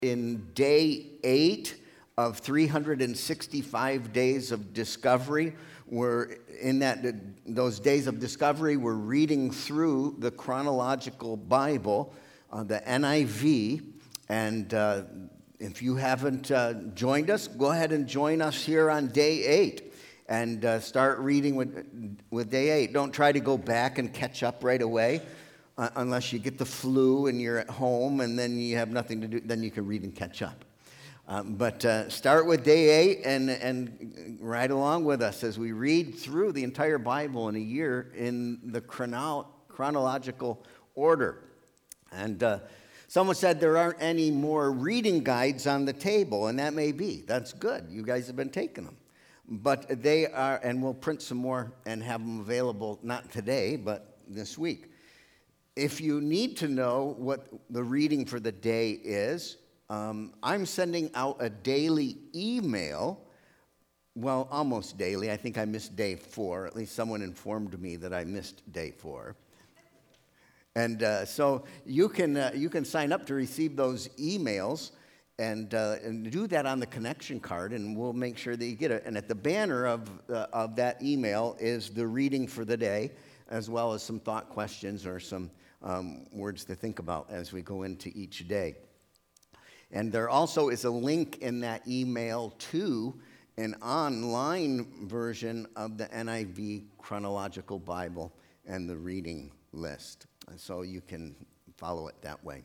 in day 8 of 365 days of discovery. We're in those days of discovery, we're reading through the chronological Bible, the NIV, and if you haven't joined us, go ahead and join us here on day 8 and start reading with day 8. Don't try to go back and catch up right away. Unless you get the flu and you're at home and then you have nothing to do, then you can read and catch up. But start with day 8 and ride along with us as we read through the entire Bible in a year in the chronological order. And someone said there aren't any more reading guides on the table, and that may be. That's good. You guys have been taking them. But they are, and we'll print some more and have them available, not today, but this week. If you need to know what the reading for the day is, I'm sending out a daily email, well, almost daily. I think I missed day 4. At least someone informed me that I missed day 4. And so you can sign up to receive those emails and do that on the connection card, and we'll make sure that you get it. And at the banner of that email is the reading for the day, as well as some thought questions or some words to think about as we go into each day. And there also is a link in that email to an online version of the NIV Chronological Bible and the reading list. And so you can follow it that way.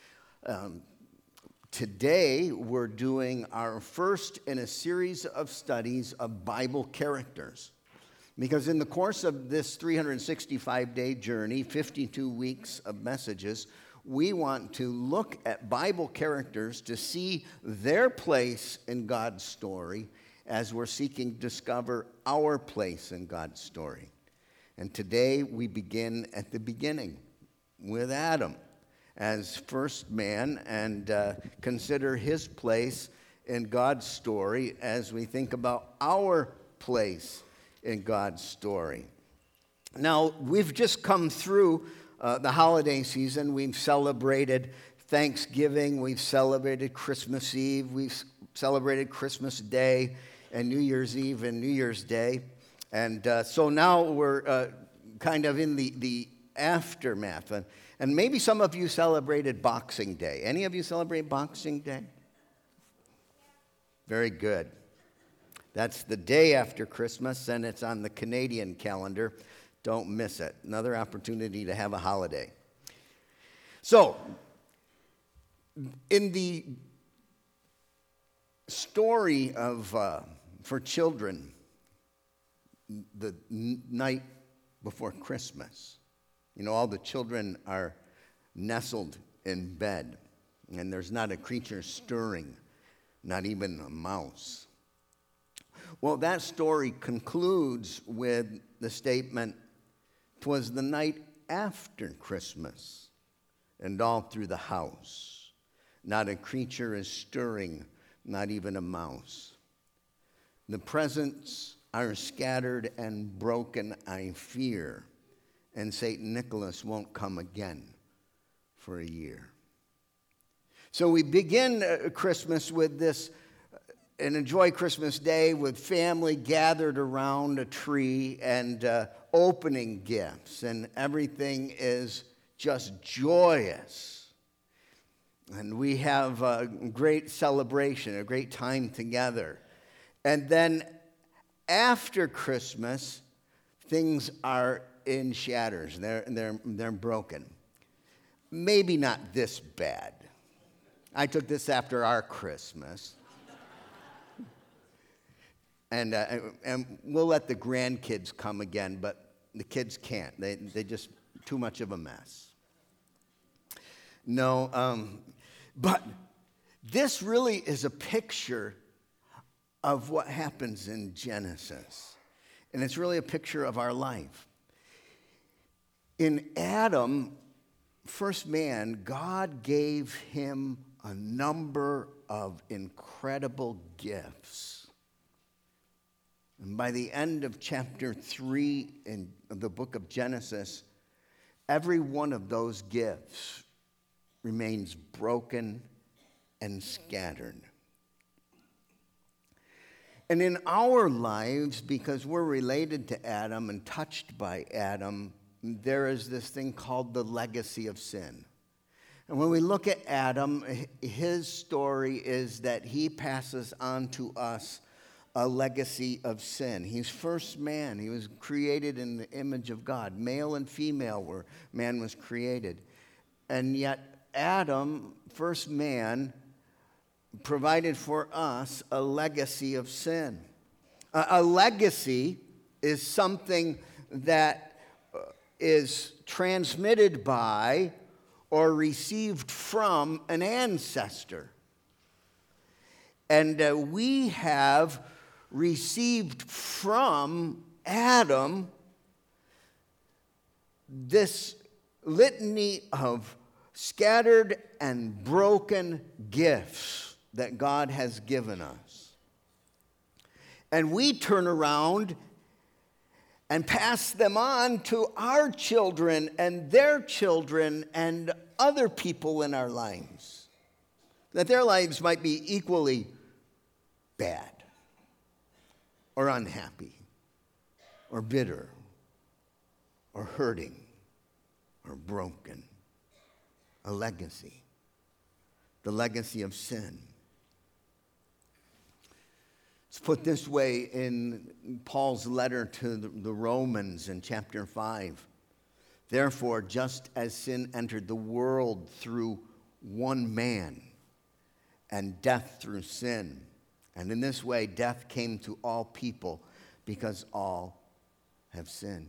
Today, we're doing our first in a series of studies of Bible characters. Because in the course of this 365-day journey, 52 weeks of messages, we want to look at Bible characters to see their place in God's story as we're seeking to discover our place in God's story. And today we begin at the beginning with Adam as first man and consider his place in God's story as we think about our place in God's story. Now, we've just come through the holiday season. We've celebrated Thanksgiving. We've celebrated Christmas Eve. We've celebrated Christmas Day and New Year's Eve and New Year's Day. And so now we're kind of in the aftermath. And maybe some of you celebrated Boxing Day. Any of you celebrate Boxing Day? Very good. That's the day after Christmas, and it's on the Canadian calendar. Don't miss it. Another opportunity to have a holiday. So, in the story of, for children, the night before Christmas, you know, all the children are nestled in bed, and there's not a creature stirring, not even a mouse. Well, that story concludes with the statement, "'Twas the night after Christmas, and all through the house, not a creature is stirring, not even a mouse. The presents are scattered and broken, I fear, and St. Nicholas won't come again for a year." So we begin Christmas with this, and enjoy Christmas Day with family gathered around a tree and opening gifts, and everything is just joyous. And we have a great celebration, a great time together. And then after Christmas, things are in shatters. They're broken. Maybe not this bad. I took this after our Christmas. And we'll let the grandkids come again, but the kids can't. They just too much of a mess. No, but this really is a picture of what happens in Genesis. And it's really a picture of our life. In Adam, first man, God gave him a number of incredible gifts. And by the end of chapter 3 in the book of Genesis, every one of those gifts remains broken and scattered. And in our lives, because we're related to Adam and touched by Adam, there is this thing called the legacy of sin. And when we look at Adam, his story is that he passes on to us a legacy of sin. He's first man. He was created in the image of God. Male and female were man was created. And yet Adam, first man, provided for us a legacy of sin. A legacy is something that is transmitted by or received from an ancestor. And we have received from Adam this litany of scattered and broken gifts that God has given us. And we turn around and pass them on to our children and their children and other people in our lives, that their lives might be equally bad or unhappy or bitter or hurting or broken. A legacy, the legacy of sin. It's put this way in Paul's letter to the Romans in chapter 5. Therefore, just as sin entered the world through one man, and death through sin, and in this way death came to all people because all have sinned.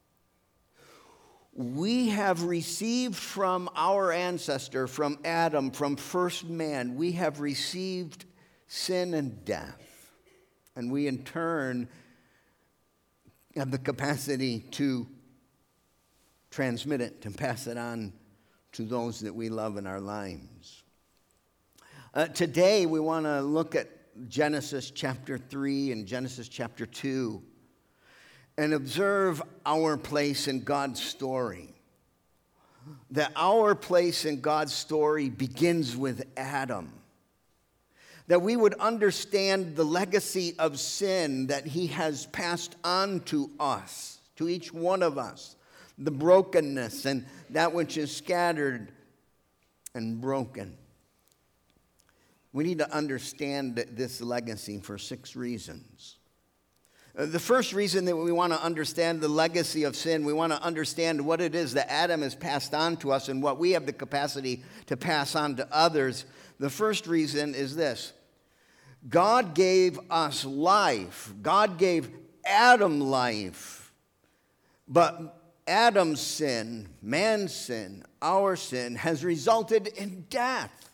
We have received from our ancestor, from Adam, from first man, we have received sin and death. And we in turn have the capacity to transmit it, to pass it on to those that we love in our lives. Today we want to look at Genesis chapter 3 and Genesis chapter 2 and observe our place in God's story. That our place in God's story begins with Adam. That we would understand the legacy of sin that he has passed on to us, to each one of us, the brokenness and that which is scattered and broken. We need to understand this legacy for 6 reasons. The first reason that we want to understand the legacy of sin, we want to understand what it is that Adam has passed on to us and what we have the capacity to pass on to others. The first reason is this: God gave us life. God gave Adam life. But Adam's sin, man's sin, our sin, has resulted in death.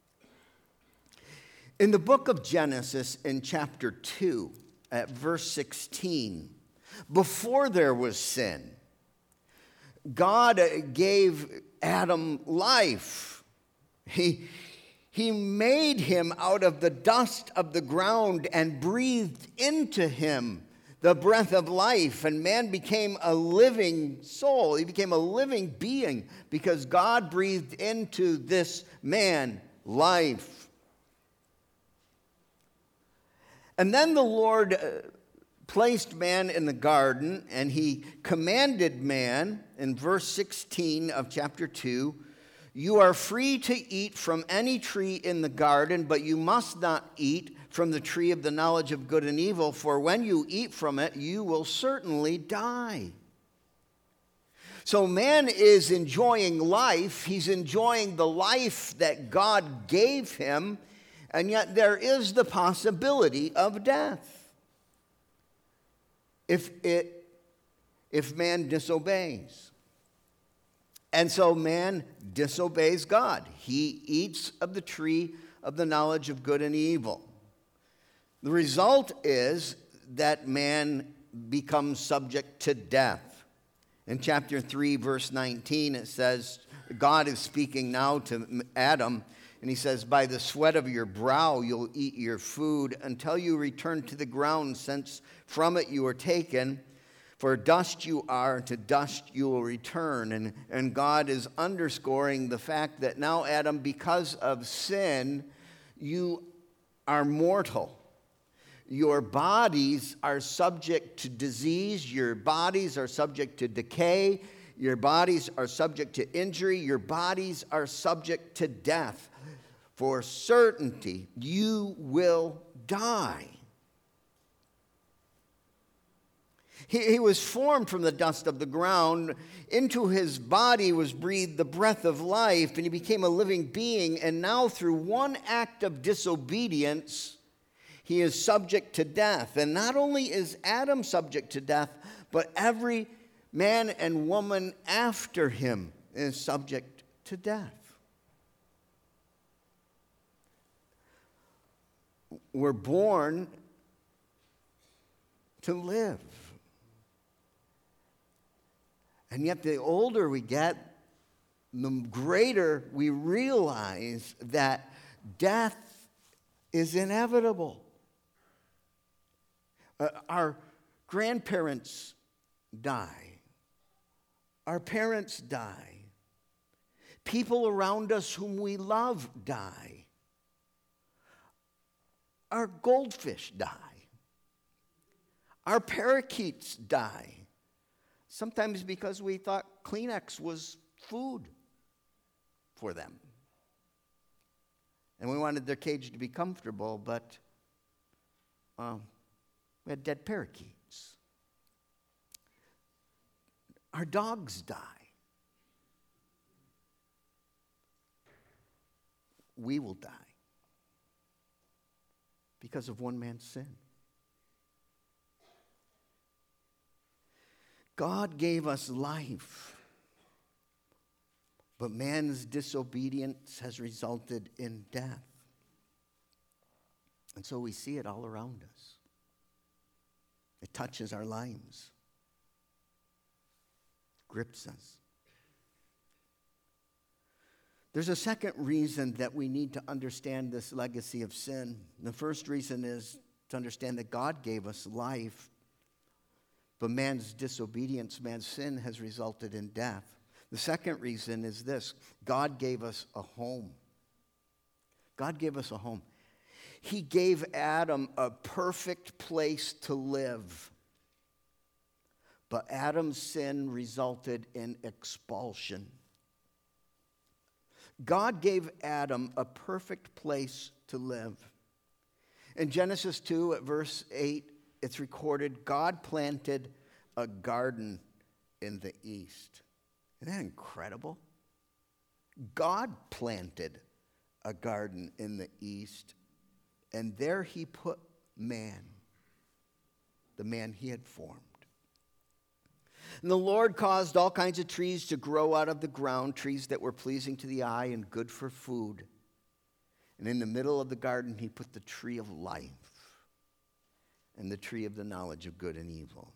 In the book of Genesis, in chapter 2, at verse 16, before there was sin, God gave Adam life. He made him out of the dust of the ground and breathed into him the breath of life, and man became a living soul. He became a living being because God breathed into this man life. And then the Lord placed man in the garden, and he commanded man in verse 16 of chapter 2, "You are free to eat from any tree in the garden, but you must not eat from the tree of the knowledge of good and evil, for when you eat from it, you will certainly die." So man is enjoying life. He's enjoying the life that God gave him, and yet there is the possibility of death if man disobeys. And so man disobeys God. He eats of the tree of the knowledge of good and evil. The result is that man becomes subject to death. In chapter 3, verse 19, it says, God is speaking now to Adam, and he says, "By the sweat of your brow you'll eat your food until you return to the ground, since from it you are taken. For dust you are, to dust you will return." And God is underscoring the fact that now Adam, because of sin, you are mortal. Your bodies are subject to disease. Your bodies are subject to decay. Your bodies are subject to injury. Your bodies are subject to death. For certainty, you will die. He was formed from the dust of the ground. Into his body was breathed the breath of life, and he became a living being. And now, through one act of disobedience, he is subject to death. And not only is Adam subject to death, but every man and woman after him is subject to death. We're born to live. And yet the older we get, the greater we realize that death is inevitable. Our grandparents die. Our parents die. People around us whom we love die. Our goldfish die. Our parakeets die. Sometimes because we thought Kleenex was food for them. And we wanted their cage to be comfortable, but we had dead parakeets. Our dogs die. We will die because of one man's sin. God gave us life, but man's disobedience has resulted in death. And so we see it all around us. It touches our lives, grips us. There's a second reason that we need to understand this legacy of sin. The first reason is to understand that God gave us life, but man's disobedience, man's sin has resulted in death. The second reason is this: God gave us a home. God gave us a home. He gave Adam a perfect place to live. But Adam's sin resulted in expulsion. God gave Adam a perfect place to live. In Genesis 2 at verse 8, it's recorded, God planted a garden in the east. Isn't that incredible? God planted a garden in the east, and there he put man, the man he had formed. And the Lord caused all kinds of trees to grow out of the ground, trees that were pleasing to the eye and good for food. And in the middle of the garden, he put the tree of life and the tree of the knowledge of good and evil.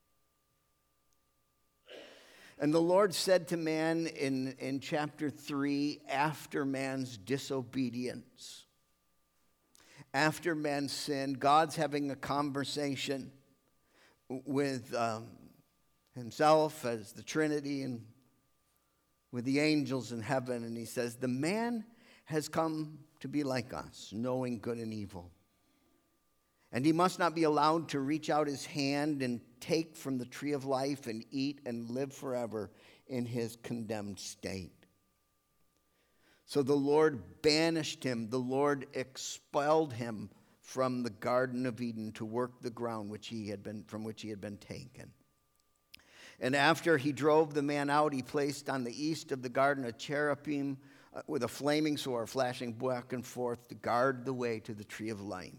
And the Lord said to man in chapter 3, after man's disobedience, after man's sin, God's having a conversation with himself as the Trinity and with the angels in heaven. And he says, the man has come to be like us, knowing good and evil. And he must not be allowed to reach out his hand and take from the tree of life and eat and live forever in his condemned state. So the Lord banished him. The Lord expelled him from the Garden of Eden to work the ground from which he had been taken. And after he drove the man out, he placed on the east of the garden a cherubim with a flaming sword flashing back and forth to guard the way to the tree of life.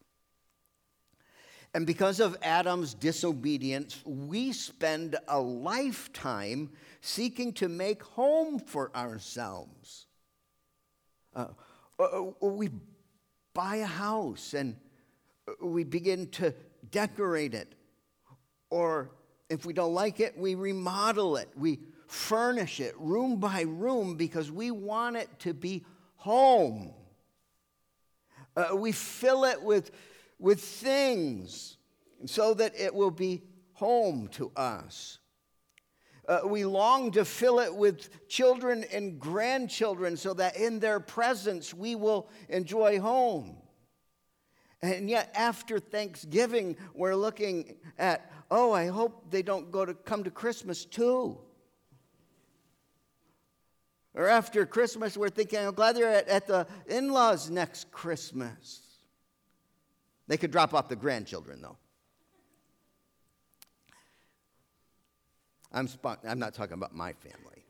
And because of Adam's disobedience, we spend a lifetime seeking to make home for ourselves. We buy a house and we begin to decorate it. Or if we don't like it, we remodel it. We furnish it room by room because we want it to be home. We fill it with things so that it will be home to us. We long to fill it with children and grandchildren so that in their presence we will enjoy home. And yet after Thanksgiving, we're looking at, oh, I hope they don't come to Christmas too. Or after Christmas, we're thinking, I'm glad they're at the in-laws next Christmas. They could drop off the grandchildren, though. I'm not talking about my family.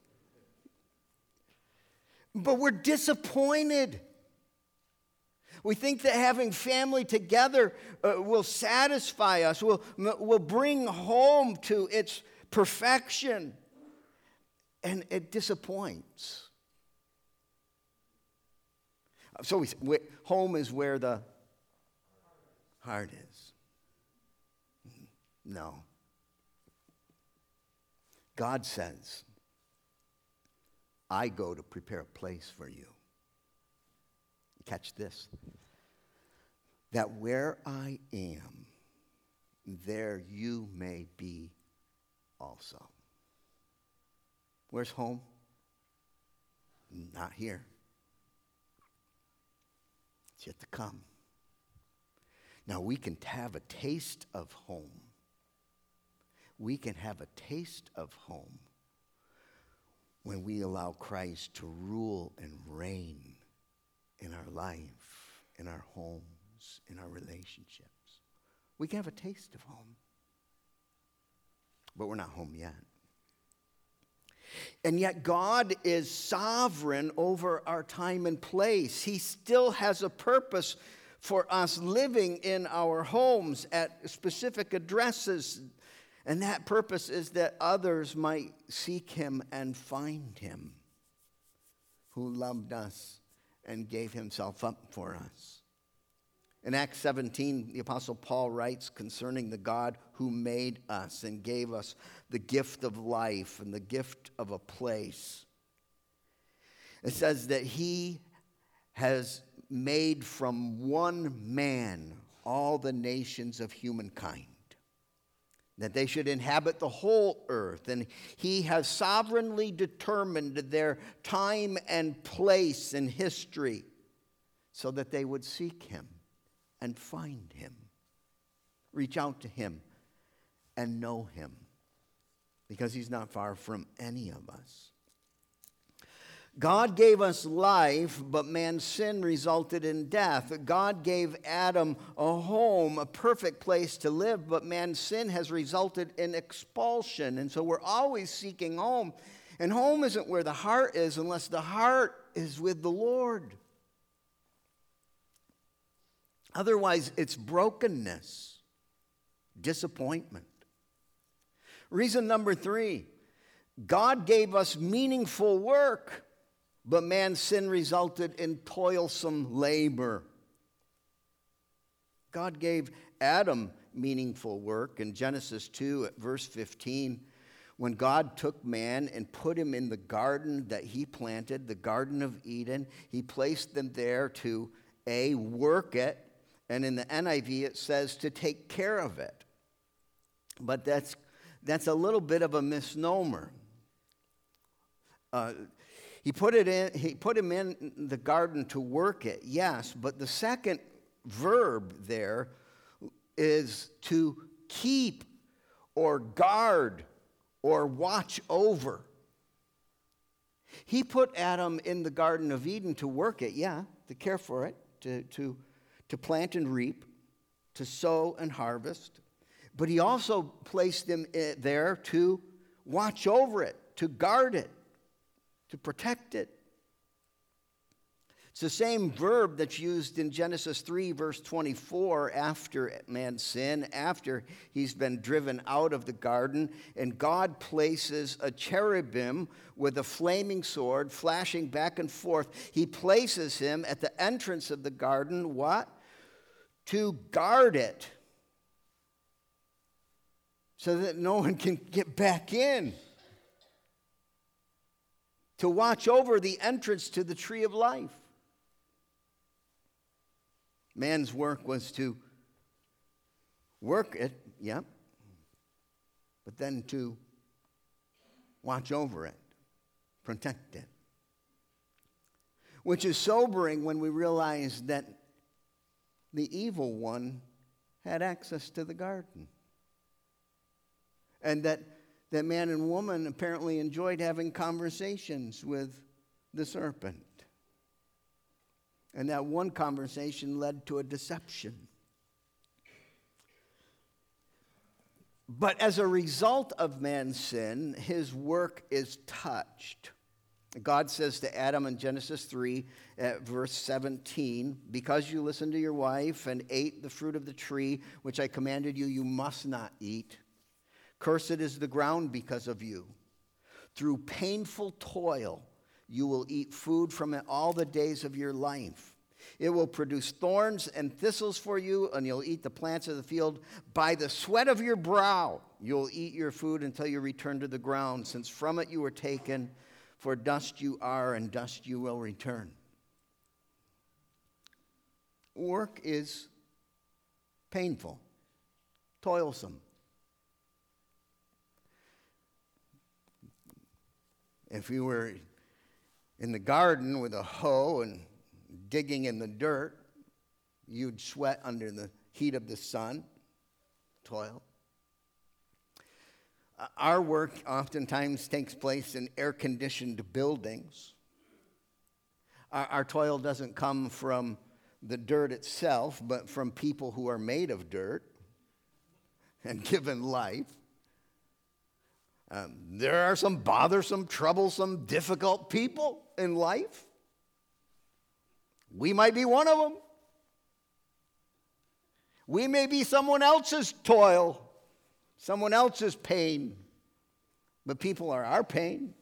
But we're disappointed. We think that having family together will satisfy us, will bring home to its perfection. And it disappoints. So home is where the heart is. No. God says, I go to prepare a place for you. Catch this. That where I am, there you may be also. Where's home? Not here. It's yet to come. Now we can have a taste of home. We can have a taste of home when we allow Christ to rule and reign in our life, in our homes, in our relationships. We can have a taste of home. But we're not home yet. And yet God is sovereign over our time and place. He still has a purpose for us living in our homes at specific addresses. And that purpose is that others might seek him and find him, who loved us and gave himself up for us. In Acts 17, the Apostle Paul writes concerning the God who made us and gave us the gift of life and the gift of a place. It says that he has made from one man all the nations of humankind, that they should inhabit the whole earth, and he has sovereignly determined their time and place in history so that they would seek him and find him, reach out to him and know him, because he's not far from any of us. God gave us life, but man's sin resulted in death. God gave Adam a home, a perfect place to live, but man's sin has resulted in expulsion. And so we're always seeking home. And home isn't where the heart is unless the heart is with the Lord. Otherwise, it's brokenness, disappointment. Reason number 3, God gave us meaningful work, but man's sin resulted in toilsome labor. God gave Adam meaningful work in Genesis 2 at verse 15. When God took man and put him in the garden that he planted, the Garden of Eden, he placed them there to, work it, and in the NIV it says to take care of it. But that's a little bit of a misnomer. He put him in the garden to work it, yes, but the second verb there is to keep or guard or watch over. He put Adam in the Garden of Eden to work it, to care for it, to plant and reap, to sow and harvest. But he also placed him there to watch over it, to guard it, to protect it. It's the same verb that's used in Genesis 3, verse 24, after man's sin, after he's been driven out of the garden, and God places a cherubim with a flaming sword flashing back and forth. He places him at the entrance of the garden, what? To guard it, so that no one can get back in. To watch over the entrance to the tree of life. Man's work was to work it, but then to watch over it, protect it. Which is sobering when we realize that the evil one had access to the garden. And that man and woman apparently enjoyed having conversations with the serpent. And that one conversation led to a deception. But as a result of man's sin, his work is touched. God says to Adam in Genesis 3, at verse 17, because you listened to your wife and ate the fruit of the tree, which I commanded you, you must not eat. Cursed is the ground because of you. Through painful toil, you will eat food from it all the days of your life. It will produce thorns and thistles for you, and you'll eat the plants of the field. By the sweat of your brow, you'll eat your food until you return to the ground, since from it you were taken. For dust you are, and dust you will return. Work is painful, toilsome. If you were in the garden with a hoe and digging in the dirt, you'd sweat under the heat of the sun, toil. Our work oftentimes takes place in air-conditioned buildings. Our toil doesn't come from the dirt itself, but from people who are made of dirt and given life. There are some bothersome, troublesome, difficult people in life. We might be one of them. We may be someone else's toil, someone else's pain, but people are our pain.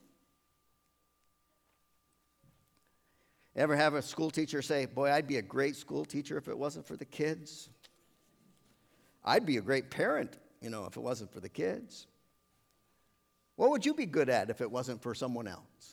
Ever have a school teacher say, boy, I'd be a great school teacher if it wasn't for the kids? I'd be a great parent, if it wasn't for the kids. What would you be good at if it wasn't for someone else?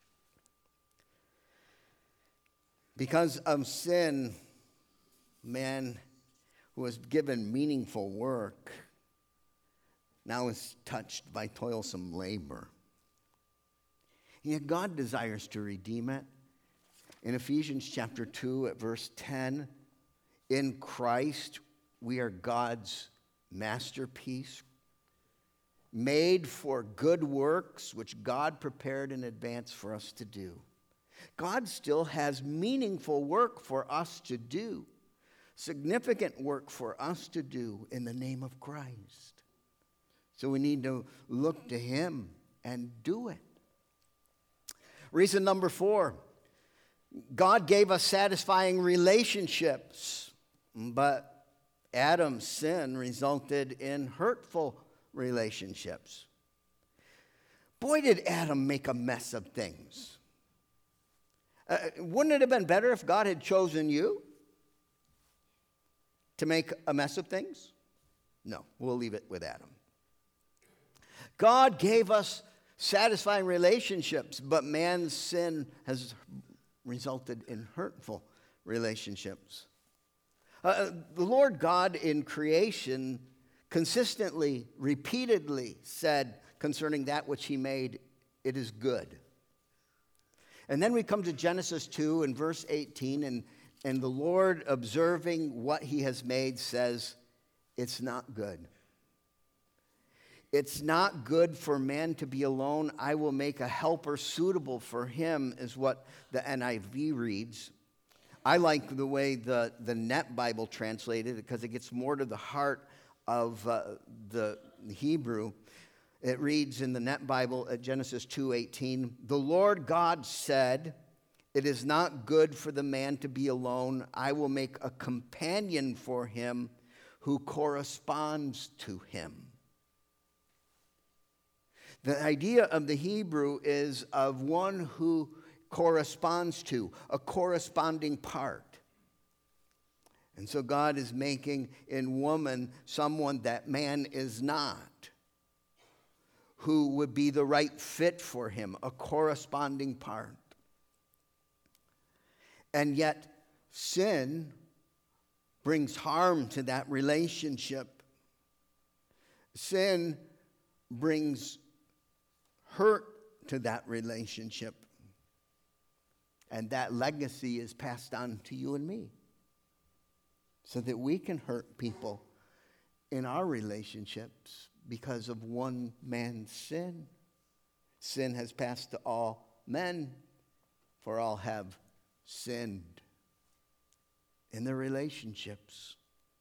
Because of sin, man who was given meaningful work now is touched by toilsome labor. And yet God desires to redeem it. In Ephesians chapter 2 at verse 10, in Christ we are God's masterpiece, made for good works which God prepared in advance for us to do. God still has meaningful work for us to do, significant work for us to do in the name of Christ. So we need to look to him and do it. Reason number 4, God gave us satisfying relationships, but Adam's sin resulted in hurtful relationships. Boy, did Adam make a mess of things. Wouldn't it have been better if God had chosen you to make a mess of things? No, we'll leave it with Adam. God gave us satisfying relationships, but man's sin has resulted in hurtful relationships. The Lord God in creation consistently, repeatedly said concerning that which he made, it is good. And then we come to Genesis 2 and verse 18, and the Lord, observing what he has made, says, it's not good. It's not good for man to be alone. I will make a helper suitable for him, is what the NIV reads. I like the way the Net Bible translated it because it gets more to the heart of the Hebrew. It reads in the Net Bible at Genesis 2:18, the Lord God said, it is not good for the man to be alone. I will make a companion for him who corresponds to him. The idea of the Hebrew is of one who corresponds to, a corresponding part. And so God is making in woman someone that man is not, who would be the right fit for him, a corresponding part. And yet sin brings harm to that relationship. Sin brings hurt to that relationship. And that legacy is passed on to you and me, so that we can hurt people in our relationships because of one man's sin. Sin has passed to all men, for all have sinned in their relationships.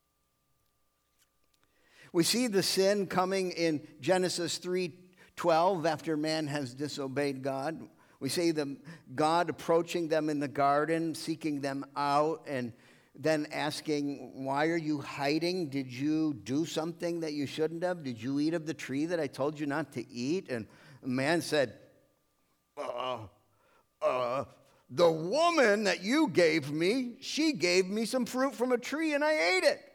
We see the sin coming in Genesis 3:12 after man has disobeyed God. We see God approaching them in the garden, seeking them out, and then asking, why are you hiding? Did you do something that you shouldn't have? Did you eat of the tree that I told you not to eat? And man said, the woman that you gave me, she gave me some fruit from a tree and I ate it.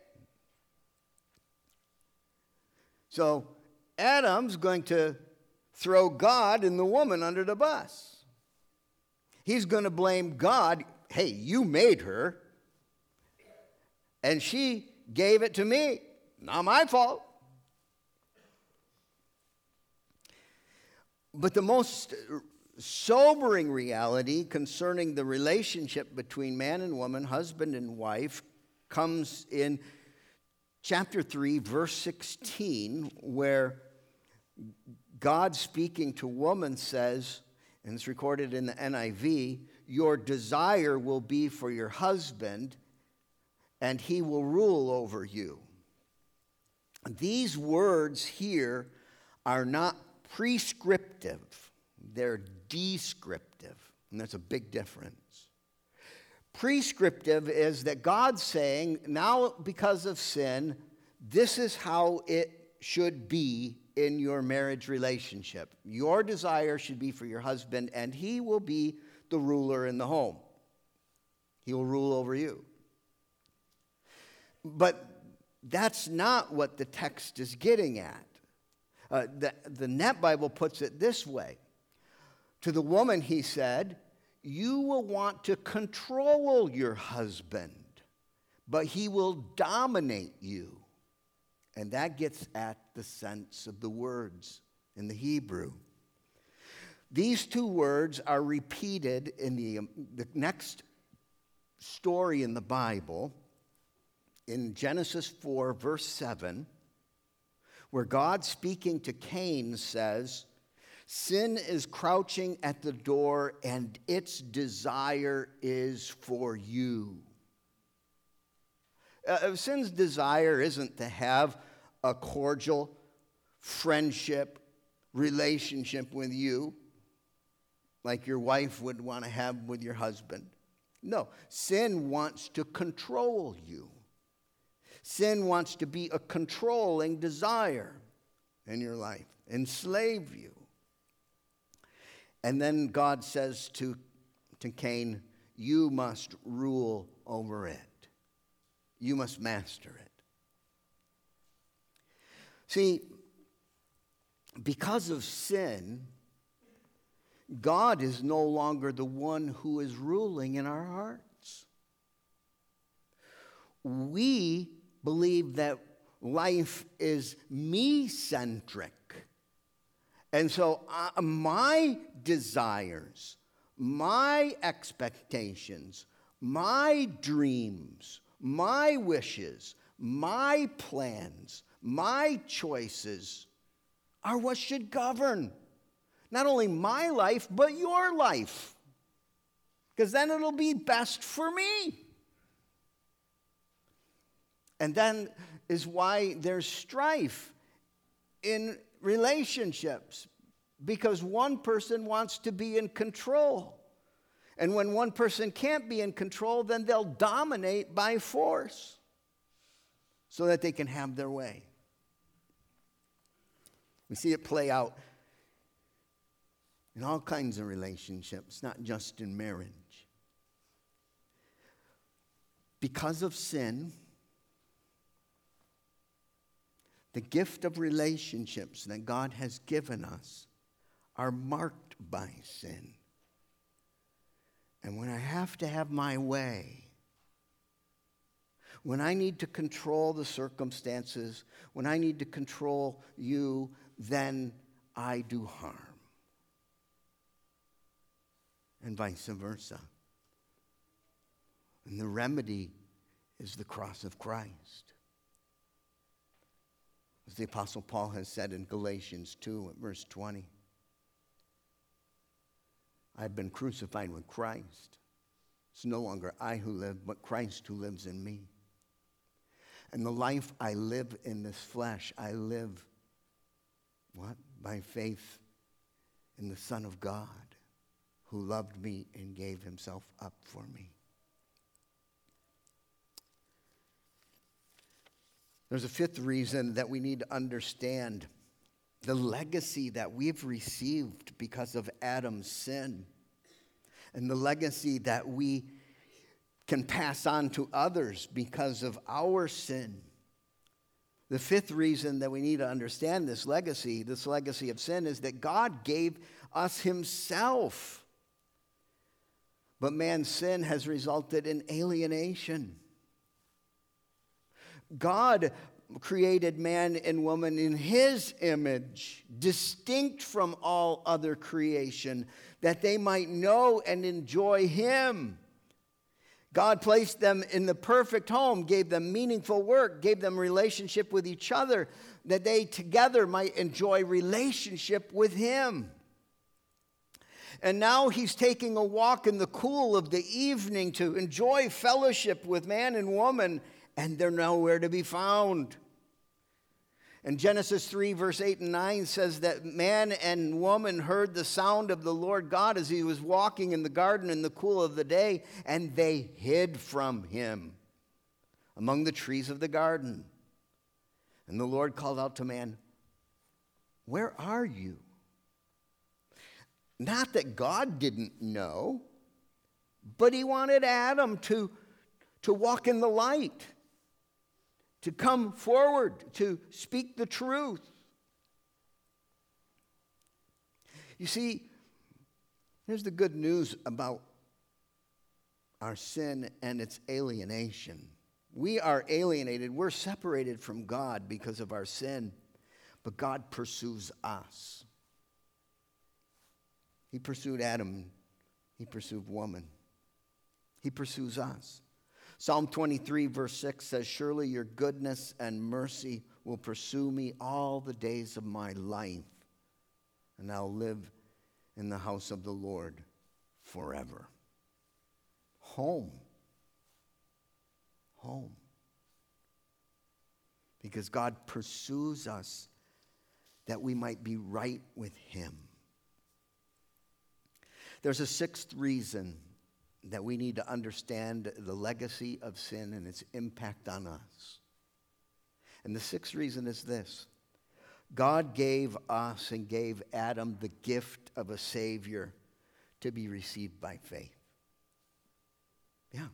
So Adam's going to throw God and the woman under the bus. He's going to blame God. Hey, you made her, and she gave it to me. Not my fault. But the most sobering reality concerning the relationship between man and woman, husband and wife, comes in chapter 3, verse 16, where God, speaking to woman, says, and it's recorded in the NIV, your desire will be for your husband, and he will rule over you. These words here are not prescriptive, they're descriptive, and that's a big difference. Prescriptive is that God's saying, now because of sin, this is how it should be in your marriage relationship. Your desire should be for your husband, and he will be the ruler in the home. He will rule over you. But that's not what the text is getting at. The Net Bible puts it this way. To the woman, he said, you will want to control your husband, but he will dominate you. And that gets at the sense of the words in the Hebrew. These two words are repeated in the next story in the Bible, in Genesis 4, verse 7, where God, speaking to Cain, says, sin is crouching at the door, and its desire is for you. Sin's desire isn't to have a cordial friendship, relationship with you, like your wife would want to have with your husband. No, sin wants to control you. Sin wants to be a controlling desire in your life, enslave you. And then God says to Cain, you must rule over it. You must master it. See, because of sin, God is no longer the one who is ruling in our hearts. We believe that life is me-centric. And so my desires, my expectations, my dreams, my wishes, my plans, my choices are what should govern not only my life, but your life. Because then it'll be best for me. And then is why there's strife in relationships, because one person wants to be in control. And when one person can't be in control, then they'll dominate by force so that they can have their way. We see it play out in all kinds of relationships, not just in marriage. Because of sin, the gift of relationships that God has given us are marked by sin. And when I have to have my way, when I need to control the circumstances, when I need to control you, then I do harm. and vice versa. And the remedy is the cross of Christ. As the Apostle Paul has said in Galatians 2, verse 20, I've been crucified with Christ. It's no longer I who live, but Christ who lives in me. And the life I live in this flesh, I live, what? By faith in the Son of God, who loved me and gave himself up for me. There's a fifth reason that we need to understand the legacy that we've received because of Adam's sin, and the legacy that we can pass on to others because of our sin. The fifth reason that we need to understand this legacy of sin, is that God gave us himself. But man's sin has resulted in alienation. God created man and woman in his image, distinct from all other creation, that they might know and enjoy him. God placed them in the perfect home, gave them meaningful work, gave them relationship with each other, that they together might enjoy relationship with him. And now he's taking a walk in the cool of the evening to enjoy fellowship with man and woman, and they're nowhere to be found. And Genesis 3, verse 8 and 9 says that man and woman heard the sound of the Lord God as he was walking in the garden in the cool of the day, and they hid from him among the trees of the garden. And the Lord called out to man, "Where are you?" Not that God didn't know, but he wanted Adam to walk in the light, to come forward, to speak the truth. You see, here's the good news about our sin and its alienation. We are alienated. We're separated from God because of our sin, but God pursues us. He pursued Adam. He pursued woman. He pursues us. Psalm 23, verse 6 says, "Surely your goodness and mercy will pursue me all the days of my life, and I'll live in the house of the Lord forever." Home. Home. Because God pursues us that we might be right with him. There's a sixth reason that we need to understand the legacy of sin and its impact on us. And the sixth reason is this: God gave us and gave Adam the gift of a Savior to be received by faith. Yeah.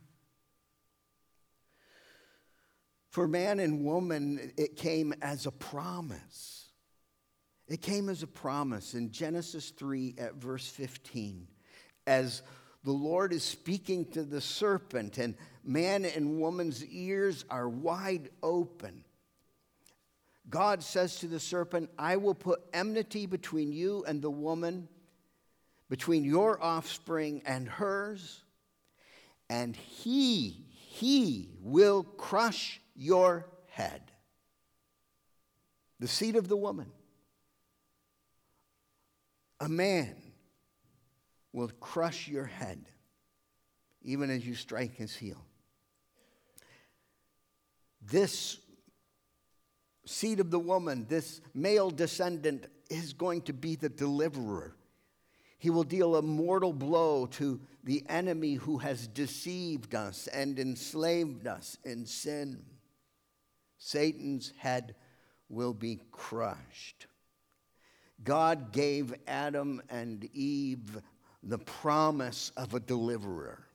For man and woman, it came as a promise. It came as a promise in Genesis 3 at verse 15. As the Lord is speaking to the serpent, and man and woman's ears are wide open. God says to the serpent, "I will put enmity between you and the woman, between your offspring and hers, and he will crush your head." The seed of the woman. A man will crush your head, even as you strike his heel. This seed of the woman, this male descendant, is going to be the deliverer. He will deal a mortal blow to the enemy who has deceived us and enslaved us in sin. Satan's head will be crushed. God gave Adam and Eve the promise of a deliverer.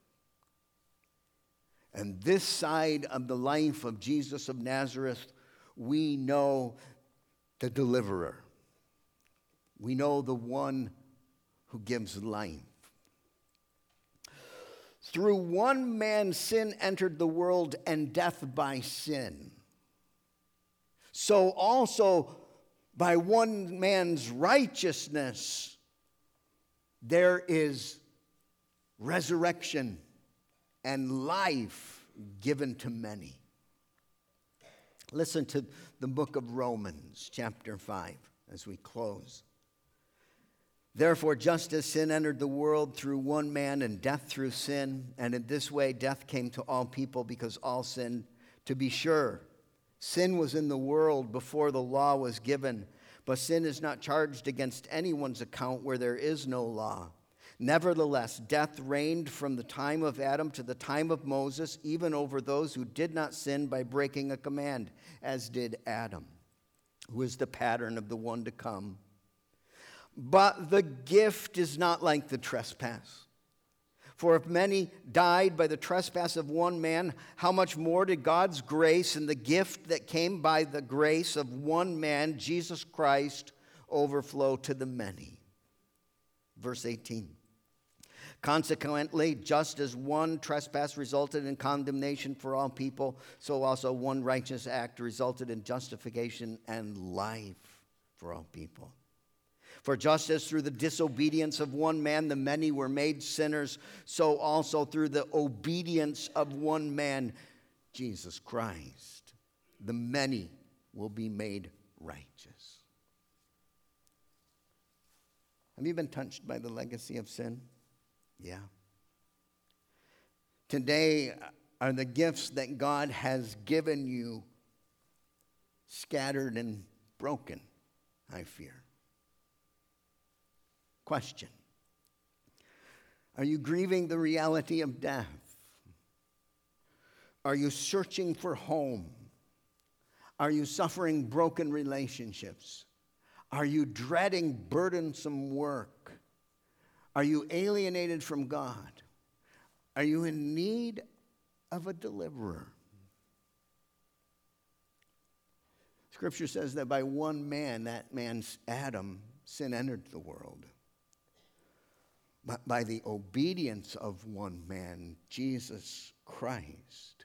And this side of the life of Jesus of Nazareth, we know the deliverer. We know the one who gives life. Through one man, sin entered the world, and death by sin. So also by one man's righteousness, there is resurrection, and life given to many. Listen to the book of Romans, chapter 5, as we close. Therefore, just as sin entered the world through one man and death through sin, and in this way death came to all people because all sinned. To be sure, sin was in the world before the law was given, but sin is not charged against anyone's account where there is no law. Nevertheless, death reigned from the time of Adam to the time of Moses, even over those who did not sin by breaking a command, as did Adam, who is the pattern of the one to come. But the gift is not like the trespass. For if many died by the trespass of one man, how much more did God's grace and the gift that came by the grace of one man, Jesus Christ, overflow to the many? Verse 18. Consequently, just as one trespass resulted in condemnation for all people, so also one righteous act resulted in justification and life for all people. For just as through the disobedience of one man the many were made sinners, so also through the obedience of one man, Jesus Christ, the many will be made righteous. Have you been touched by the legacy of sin? Yeah. Today are the gifts that God has given you scattered and broken, I fear. Question. Are you grieving the reality of death? Are you searching for home? Are you suffering broken relationships? Are you dreading burdensome work? Are you alienated from God? Are you in need of a deliverer? Scripture says that by one man, that man's Adam, sin entered the world. But by the obedience of one man, Jesus Christ,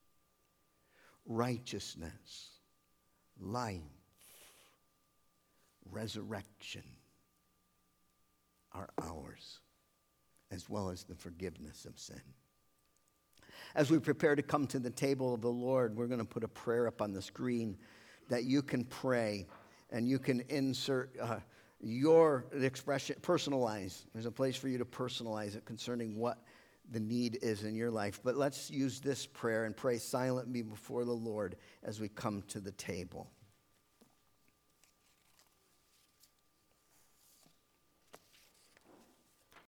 righteousness, life, resurrection are ours, as well as the forgiveness of sin. As we prepare to come to the table of the Lord, we're going to put a prayer up on the screen that you can pray, and you can insert your expression, personalize. There's a place for you to personalize it concerning what the need is in your life. But let's use this prayer and pray silently before the Lord as we come to the table.